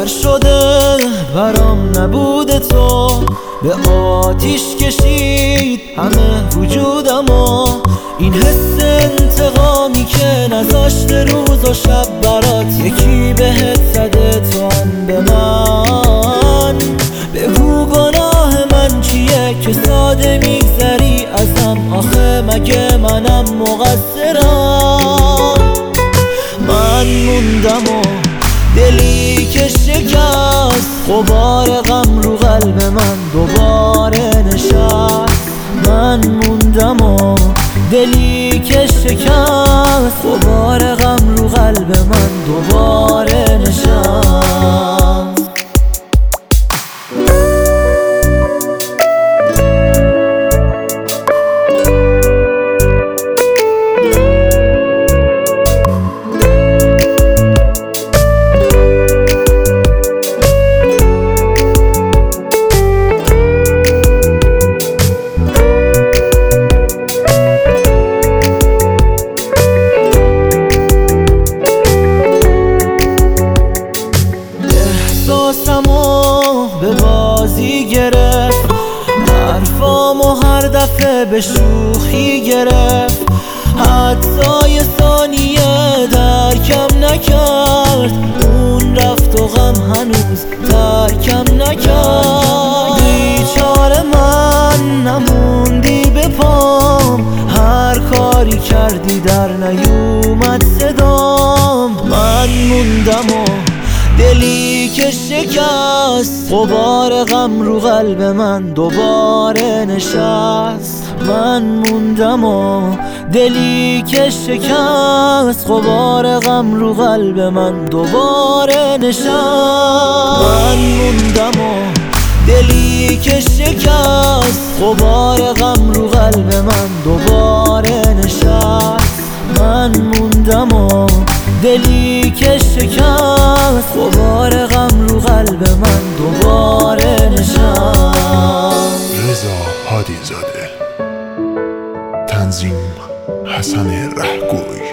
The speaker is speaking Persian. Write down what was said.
روشن‌تر شده برام نبوده تو، به آتیش کشید همه وجودمو. این حس انتقامی که نذاشته روز و شب برات، یکی بهت زده تو هم به من. بگو گناه من چیه که ساده میگذری ازم، آخه مگه منم مقصرم؟ من موندم و دلی که شکست، غبار غم رو قلب من دوباره نشست. من موندم و دلی که شکست، غبار غم رو قلب من دوباره نشست. احساسمو به بازی گرفت، حرفامو هر دفعه به شوخی گرفت. حتی یه ثانیه درکم نکرد، اون رفت و غم هنوز ترکم نکرد. بیچاره من نموندی به پام، هر کاری کردی در نیومد صدام. من موندم و دلی که شکست، غبار غم رو قلب من دوباره نشست. من موندم و دلی که شکست، غبار غم رو قلب من دوباره نشست. من موندم و دلی که شکست، غبار غم رو قلب من دوباره نشست. من موندم و دلی که شکست، غبار غم رو قلب من دوباره نشست. رضا هادی زاده، تنظیم حسن رهگوی.